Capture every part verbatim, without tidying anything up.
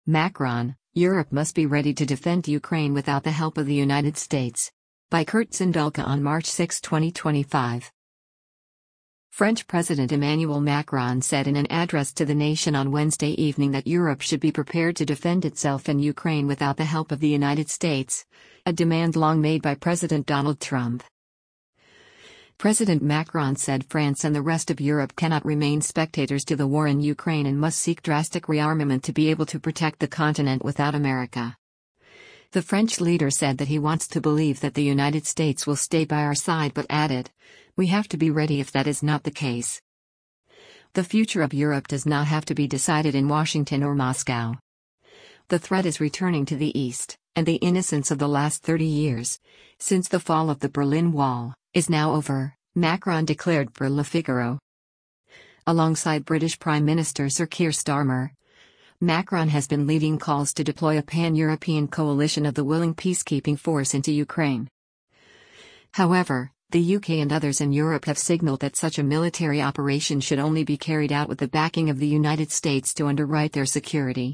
Macron, Europe must be ready to defend Ukraine without the help of the United States. By Kurt Zindulka on March sixth, twenty twenty-five. French President Emmanuel Macron said in an address to the nation on Wednesday evening that Europe should be prepared to defend itself in Ukraine without the help of the United States, a demand long made by President Donald Trump. President Macron said France and the rest of Europe cannot remain spectators to the war in Ukraine and must seek drastic rearmament to be able to protect the continent without America. The French leader said that he wants to believe that the United States will stay by our side but added, "We have to be ready if that is not the case." The future of Europe does not have to be decided in Washington or Moscow. The threat is returning to the East, and the innocence of the last thirty years, since the fall of the Berlin Wall, is now over, Macron declared for Le Figaro. Alongside British Prime Minister Sir Keir Starmer, Macron has been leading calls to deploy a pan-European coalition of the willing peacekeeping force into Ukraine. However, the U K and others in Europe have signaled that such a military operation should only be carried out with the backing of the United States to underwrite their security.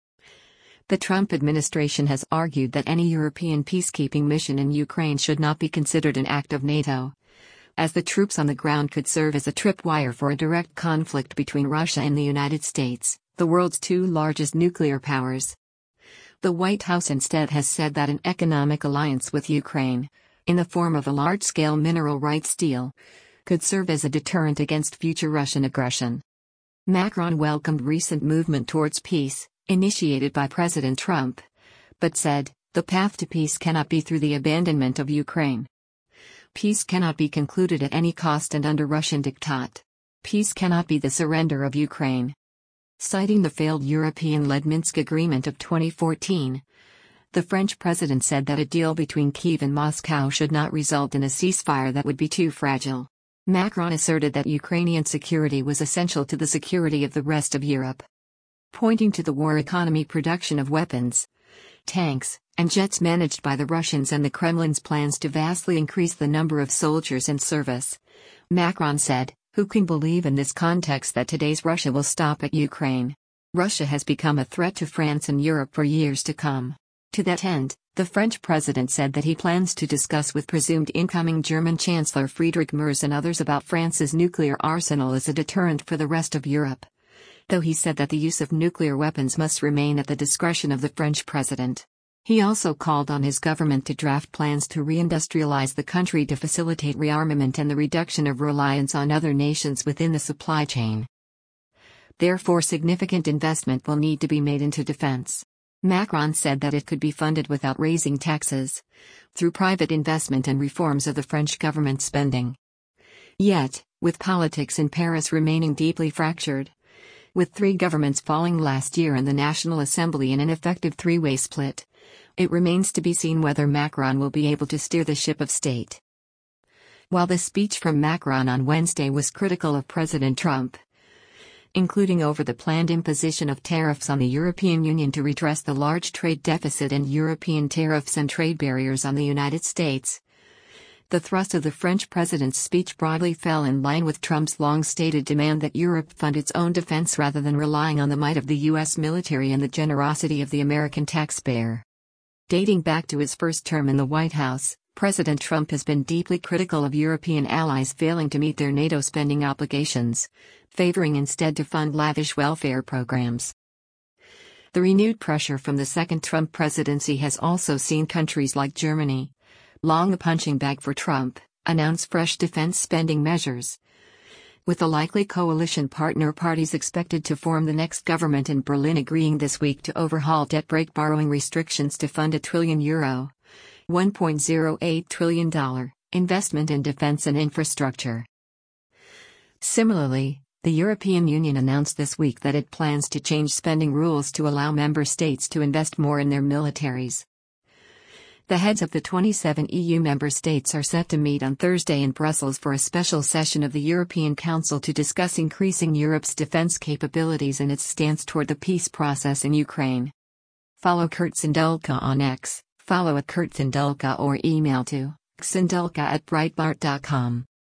The Trump administration has argued that any European peacekeeping mission in Ukraine should not be considered an act of NATO, as the troops on the ground could serve as a tripwire for a direct conflict between Russia and the United States, the world's two largest nuclear powers. The White House instead has said that an economic alliance with Ukraine, in the form of a large-scale mineral rights deal, could serve as a deterrent against future Russian aggression. Macron welcomed recent movement towards peace, initiated by President Trump, but said, "The path to peace cannot be through the abandonment of Ukraine. Peace cannot be concluded at any cost and under Russian diktat. Peace cannot be the surrender of Ukraine." Citing the failed European-led Minsk Agreement of twenty fourteen, the French president said that a deal between Kyiv and Moscow should not result in a ceasefire that would be too fragile. Macron asserted that Ukrainian security was essential to the security of the rest of Europe. Pointing to the war economy production of weapons, tanks, and jets managed by the Russians and the Kremlin's plans to vastly increase the number of soldiers in service, Macron said, "Who can believe in this context that today's Russia will stop at Ukraine? Russia has become a threat to France and Europe for years to come." To that end, the French president said that he plans to discuss with presumed incoming German Chancellor Friedrich Merz and others about France's nuclear arsenal as a deterrent for the rest of Europe, though he said that the use of nuclear weapons must remain at the discretion of the French president. He also called on his government to draft plans to reindustrialize the country to facilitate rearmament and the reduction of reliance on other nations within the supply chain. Therefore, significant investment will need to be made into defense. Macron said that it could be funded without raising taxes, through private investment and reforms of the French government spending. Yet, with politics in Paris remaining deeply fractured, with three governments falling last year and the National Assembly in an effective three-way split, it remains to be seen whether Macron will be able to steer the ship of state. While the speech from Macron on Wednesday was critical of President Trump, including over the planned imposition of tariffs on the European Union to redress the large trade deficit and European tariffs and trade barriers on the United States, the thrust of the French president's speech broadly fell in line with Trump's long-stated demand that Europe fund its own defense rather than relying on the might of the U S military and the generosity of the American taxpayer. Dating back to his first term in the White House, President Trump has been deeply critical of European allies failing to meet their NATO spending obligations, favoring instead to fund lavish welfare programs. The renewed pressure from the second Trump presidency has also seen countries like Germany, long a punching bag for Trump, announce fresh defense spending measures, with the likely coalition partner parties expected to form the next government in Berlin agreeing this week to overhaul debt-break borrowing restrictions to fund a trillion euro, one point zero eight trillion dollars, investment in defense and infrastructure. Similarly, the European Union announced this week that it plans to change spending rules to allow member states to invest more in their militaries. The heads of the twenty-seven E U member states are set to meet on Thursday in Brussels for a special session of the European Council to discuss increasing Europe's defense capabilities and its stance toward the peace process in Ukraine. Follow Kurt Zindulka on X, follow at Kurt Zindulka or email to xindulka at breitbart dot com.